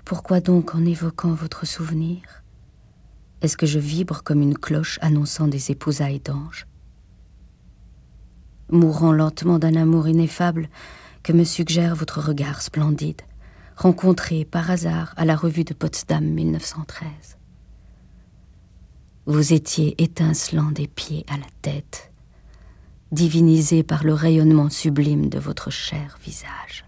Pourquoi donc, en évoquant votre souvenir, est-ce que je vibre comme une cloche annonçant des épousailles d'anges? Mourant lentement d'un amour ineffable que me suggère votre regard splendide, rencontré par hasard à la revue de Potsdam 1913. Vous étiez étincelant des pieds à la tête, divinisé par le rayonnement sublime de votre cher visage.